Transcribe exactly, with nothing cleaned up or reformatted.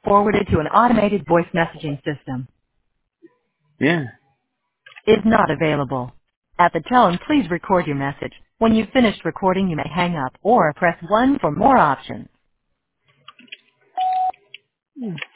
Forwarded to an automated voice messaging system. Yeah. Is not available. At the tone, please record your message. When you've finished recording, you may hang up or press one for more options.